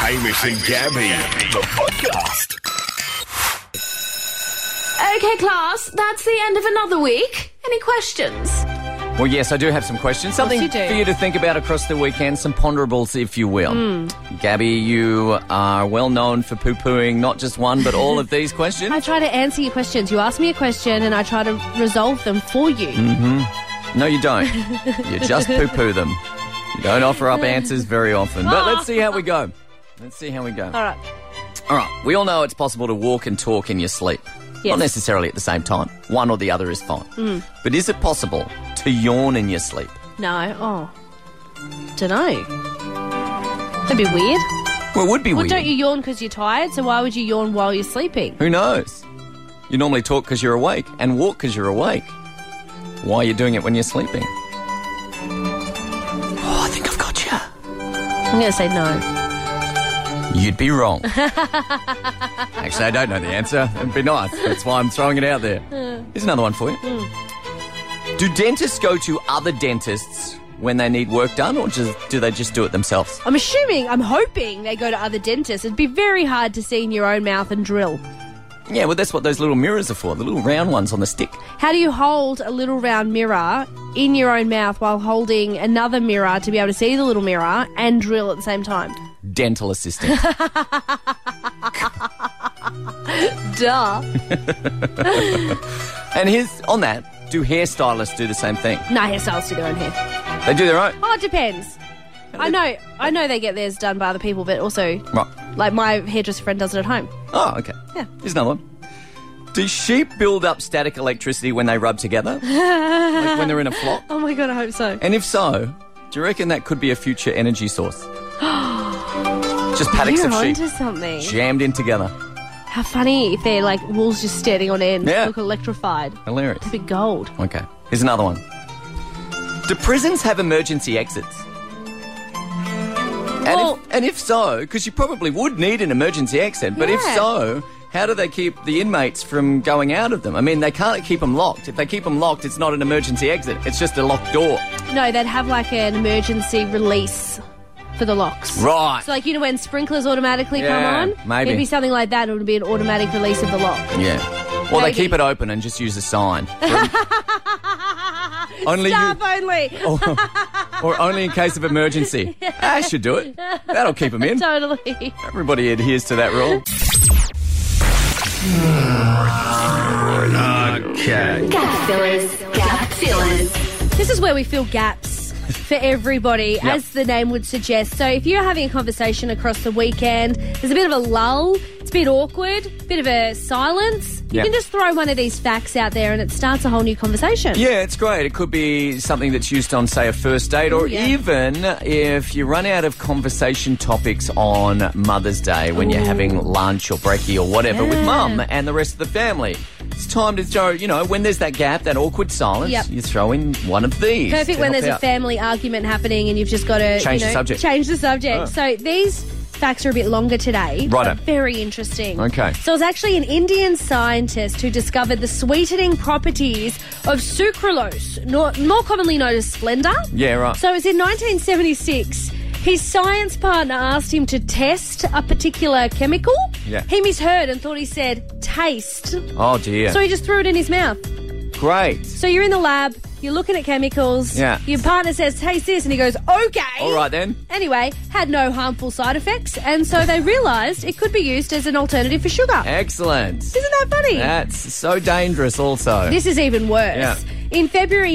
Hamish and Gabby, the podcast. Okay, class, that's the end of another week. Any questions? Well, yes, I do have some questions. Something you do. for you to think about across the weekend, some ponderables, if you will. Gabby, you are well known for poo-pooing not just one, but all of these questions. I try to answer your questions. You ask me a question and I try to resolve them for you. No, you don't. You just poo-poo them. You don't offer up answers very often. But let's see how we go. All right. All right, we all know it's possible to walk and talk in your sleep. Yes. Not necessarily at the same time. One or the other is fine. But is it possible to yawn in your sleep? No. Oh. Dunno. That'd be weird. Well, it would be Well, weird. don't you yawn because you're tired? So why would you yawn while you're sleeping? Who knows? You normally talk because you're awake and walk because you're awake. Why are you doing it when you're sleeping? Oh, I think I've got you. I'm going to say no. You'd be wrong. Actually, I don't know the answer. It'd be nice. That's why I'm throwing it out there. Here's another one for you. Do dentists go to other dentists when they need work done, or do they just do it themselves? I'm hoping they go to other dentists. It'd be very hard to see in your own mouth and drill. Yeah, well, that's what those little mirrors are for, the little round ones on the stick. How do you hold a little round mirror in your own mouth while holding another mirror to be able to see the little mirror and drill at the same time? Dental assistant. Duh. And here's, on that, do hairstylists do the same thing? No, hairstylists do their own hair. They do their own? Oh, it depends. I know they get theirs done by other people, but also, Right. like, my hairdresser friend does it at home. Oh, okay. Yeah. Here's another one. Do sheep build up static electricity when they rub together? Like when they're in a flock? Oh my God, I hope so. And if so, do you reckon that could be a future energy source? Just paddocks You're of sheep onto something. jammed in together. How funny if they're like walls just standing on end, Yeah. look electrified. Hilarious. It'd be gold. Okay. Here's another one. Do prisons have emergency exits? And if so, because you probably would need an emergency exit, but if Yeah. so, how do they keep the inmates from going out of them? I mean, they can't keep them locked. If they keep them locked, it's not an emergency exit. It's just a locked door. No, they'd have like an emergency release for the locks. Right. So like, you know, when sprinklers automatically come Yeah, on? maybe. It'd be something like that. It would be an automatic release of the lock. Yeah. Or they Maybe. keep it open and just use a sign. Only Staff you, only. or only in case of emergency. I should do it. That'll keep them in. Totally. Everybody adheres to that rule. Okay. Gap fillers. This is where we fill gaps for everybody, as the name would suggest. So if you're having a conversation across the weekend, there's a bit of a lull, it's a bit awkward, a bit of a silence, you Yep. can just throw one of these facts out there and it starts a whole new conversation. Yeah, it's great. It could be something that's used on, say, a first date, or yeah. even if you run out of conversation topics on Mother's Day when you're having lunch or brekkie or whatever with Mum and the rest of the family. It's time to throw, you know, when there's that gap, that awkward silence, Yep. you throw in one of these. Perfect to when help there's a out. family argument happening and you've just got to Change the subject. Change the subject. Oh. So these facts are a bit longer today. Righto. But very interesting. Okay. So it's actually an Indian scientist who discovered the sweetening properties of sucralose, more commonly known as Splenda. Yeah, right. So it's in 1976. His science partner asked him to test a particular chemical. Yeah. He misheard and thought he said taste. Oh, dear. So he just threw it in his mouth. Great. So you're in the lab, you're looking at chemicals. Yeah. Your partner says, taste this, and he goes, okay. All right, then. Anyway, had no harmful side effects, and so they realised it could be used as an alternative for sugar. Excellent. Isn't that funny? That's so dangerous also. This is even worse. Yeah. In February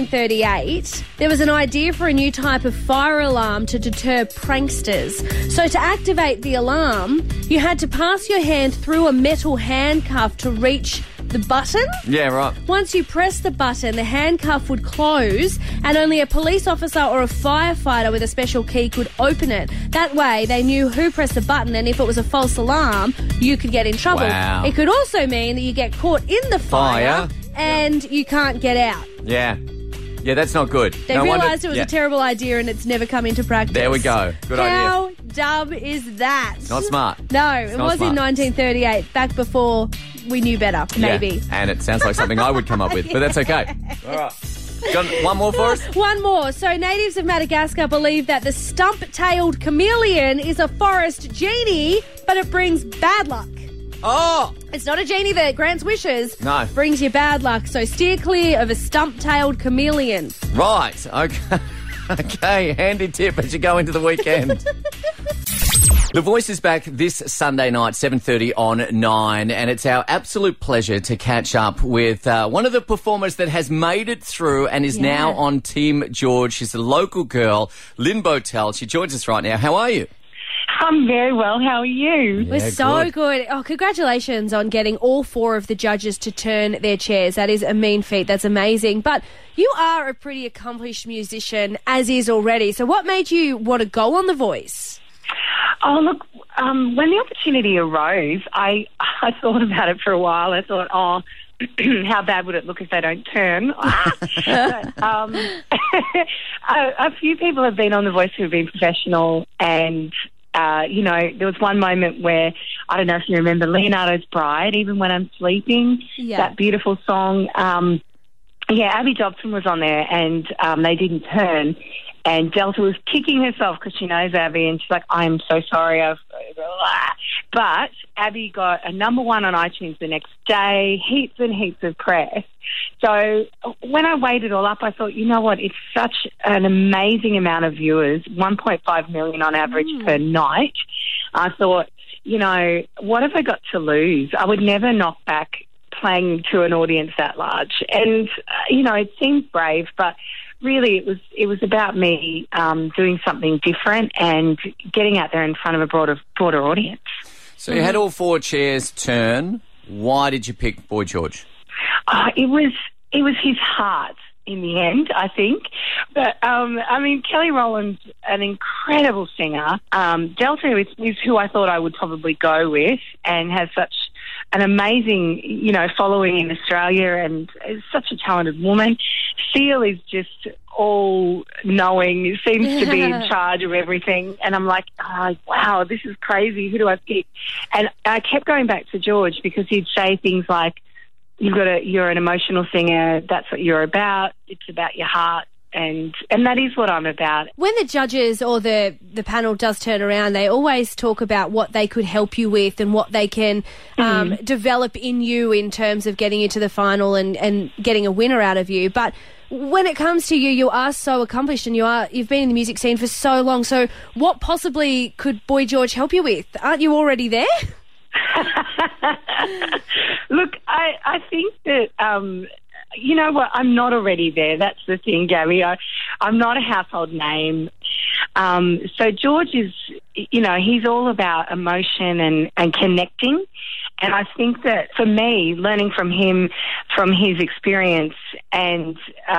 1938, there was an idea for a new type of fire alarm to deter pranksters. So to activate the alarm, you had to pass your hand through a metal handcuff to reach the button. Yeah, right. Once you press the button, the handcuff would close and only a police officer or a firefighter with a special key could open it. That way, they knew who pressed the button, and if it was a false alarm, you could get in trouble. Wow. It could also mean that you get caught in the fire. Fire. And you can't get out. Yeah. Yeah, that's not good. They No wonder- realised it was yeah. a terrible idea and it's never come into practice. There we go. Good idea. How dumb is that? Not smart. No, it not was smart. in 1938, back before we knew better, maybe. Yeah. And it sounds like something I would come up with, but that's okay. All right. Got one more for us? One more. So natives of Madagascar believe that the stump-tailed chameleon is a forest genie, but it brings bad luck. Oh! It's not a genie that grants wishes. No. Brings you bad luck. So steer clear of a stump-tailed chameleon. Right. Okay. Okay. Handy tip as you go into the weekend. The Voice is back this Sunday night, 7:30 on 9, and it's our absolute pleasure to catch up with one of the performers that has made it through and is now on Team George. She's a local girl, Lynn Botel. She joins us right now. How are you? I'm very well. How are you? We're so good. Oh, congratulations on getting all 4 of the judges to turn their chairs. That is a mean feat. That's amazing. But you are a pretty accomplished musician, as is already. So what made you want to go on The Voice? Oh, look, when the opportunity arose, I thought about it for a while. I thought, how bad would it look if they don't turn? But, a few people have been on The Voice who have been professional, and there was one moment where, I don't know if you remember Leonardo's Bride, Even When I'm Sleeping, that beautiful song. Abby Dobson was on there, and they didn't turn. And Delta was kicking herself because she knows Abby, and she's like, I'm so sorry. But Abby got a number 1 on iTunes the next day, heaps and heaps of press. So when I weighed it all up, I thought, you know what, it's such an amazing amount of viewers, 1.5 million on average per night. I thought, what have I got to lose? I would never knock back playing to an audience that large. And, it seems brave, but really it was about me doing something different and getting out there in front of a broader audience. So you had all 4 chairs turn. Why did you pick Boy George? It was his heart in the end, I think. But, Kelly Rowland's an incredible singer. Delta is who I thought I would probably go with, and has such an amazing, following in Australia, and is such a talented woman. Seal is just all-knowing, seems to be in charge of everything. And I'm like, wow, this is crazy. Who do I pick? And I kept going back to George because he'd say things like, you're an emotional singer, that's what you're about, it's about your heart. And that is what I'm about. When the judges or the panel does turn around, they always talk about what they could help you with and what they can develop in you in terms of getting you to the final and getting a winner out of you. But when it comes to you, you are so accomplished, and you've been in the music scene for so long. So what possibly could Boy George help you with? Aren't you already there? Look, I think that, you know what, I'm not already there. That's the thing, Gabby. I'm not a household name. So George is, he's all about emotion and connecting. And I think that for me, learning from him, from his experience and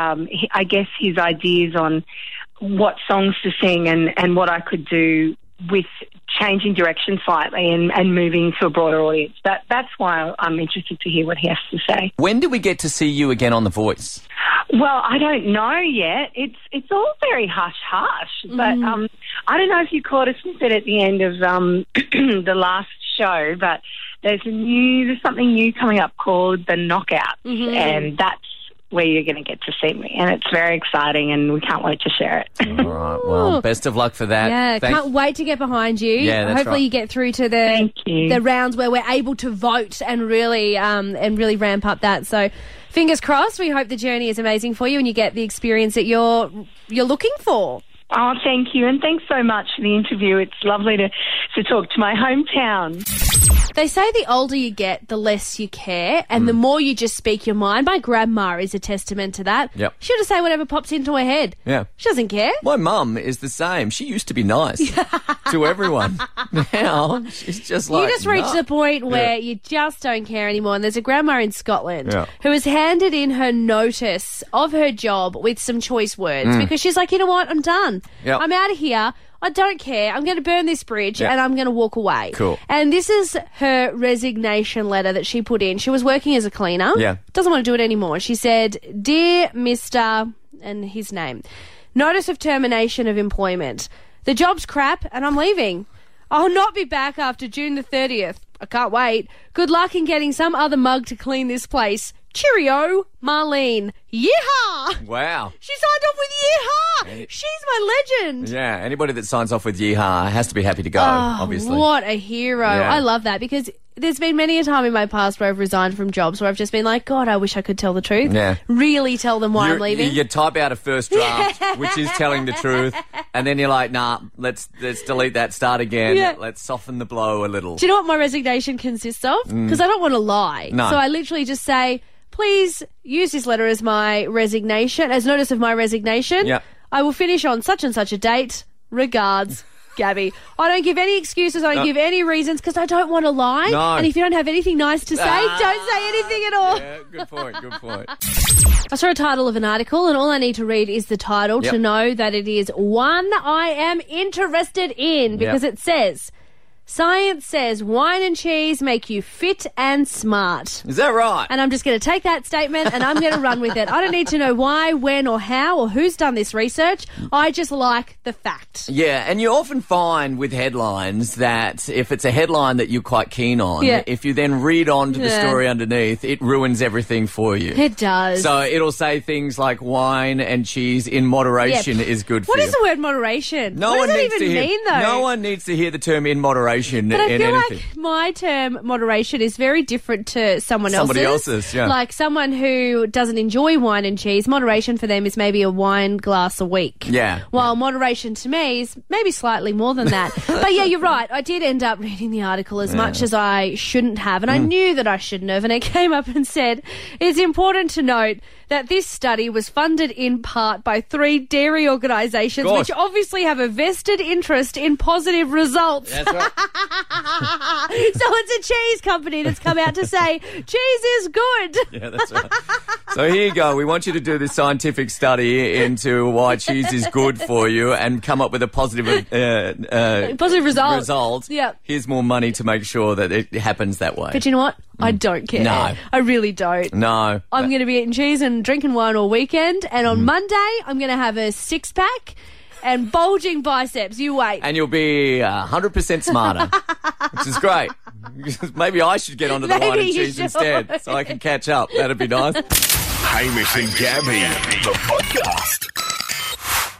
I guess his ideas on what songs to sing and what I could do with changing direction slightly and moving to a broader audience. That's why I'm interested to hear what he has to say. When do we get to see you again on The Voice? Well, I don't know yet. It's all very hush-hush. But I don't know if you caught a snippet at the end of the last show, but there's something new coming up called The Knockouts, and that's where you're going to get to see me. And it's very exciting, and we can't wait to share it. All right. Well, best of luck for that. Yeah, can't wait to get behind you. Yeah, that's Hopefully right. you get through to the rounds where we're able to vote and really ramp up that. So fingers crossed. We hope the journey is amazing for you and you get the experience that you're looking for. Oh, thank you. And thanks so much for the interview. It's lovely to talk to my hometown. They say the older you get, the less you care, and the more you just speak your mind. My grandma is a testament to that. Yep. She'll just say whatever pops into her head. Yeah. She doesn't care. My mum is the same. She used to be nice to everyone. Now she's just like, you just reach the point where you just don't care anymore. And there's a grandma in Scotland who has handed in her notice of her job with some choice words because she's like, you know what, I'm done. Yep. I'm out of here. I don't care. I'm going to burn this bridge and I'm going to walk away. Cool. And this is her resignation letter that she put in. She was working as a cleaner. Yeah. Doesn't want to do it anymore. She said, "Dear Mr. and his name, notice of termination of employment. The job's crap and I'm leaving. I'll not be back after June the 30th. I can't wait. Good luck in getting some other mug to clean this place. Cheerio, Marlene. Yeehaw! Wow. She signed off with yeehaw! She's my legend. Yeah, anybody that signs off with yeehaw has to be happy to go, obviously. What a hero. Yeah. I love that because there's been many a time in my past where I've resigned from jobs where I've just been like, God, I wish I could tell the truth. Yeah. Really tell them why I'm leaving. You type out a first draft, which is telling the truth, and then you're like, nah, let's delete that, start again. Yeah. Let's soften the blow a little. Do you know what my resignation consists of? Because I don't want to lie. No. So I literally just say, please use this letter as my resignation, as notice of my resignation. Yep. I will finish on such and such a date. Regards, Gabby. I don't give any excuses. I don't give any reasons because I don't want to lie. No. And if you don't have anything nice to say, don't say anything at all. Yeah, good point. I saw a title of an article and all I need to read is the title to know that it is one I am interested in because it says, science says wine and cheese make you fit and smart. Is that right? And I'm just going to take that statement and I'm going to run with it. I don't need to know why, when or how or who's done this research. I just like the fact. Yeah, and you often find with headlines that if it's a headline that you're quite keen on, if you then read on to the story underneath, it ruins everything for you. It does. So it'll say things like wine and cheese in moderation is good for What you. is the word moderation? No what one does that needs even to hear, mean, though? No one needs to hear the term in moderation But I in feel anything. like my term moderation is very different to Somebody else's, yeah. Like someone who doesn't enjoy wine and cheese, moderation for them is maybe a wine glass a week. Yeah. While moderation to me is maybe slightly more than that. But yeah, you're right. I did end up reading the article as much as I shouldn't have, and I knew that I shouldn't have, and it came up and said, it's important to note that this study was funded in part by 3 dairy organisations, Gosh. which obviously have a vested interest in positive results. That's right. So it's a cheese company that's come out to say cheese is good. Yeah, that's right. So here you go. We want you to do this scientific study into why cheese is good for you and come up with a positive Positive result. result. Yep. Here's more money to make sure that it happens that way. But you know what? I don't care. No. I really don't. No. I'm going to be eating cheese and drinking wine all weekend, and on Monday I'm going to have a 6-pack and bulging biceps. You wait. And you'll be 100% smarter, which is great. Maybe I should get onto the wine and Maybe you cheese should. instead so I can catch up. That'd be nice. Hamish and Gabby, the podcast.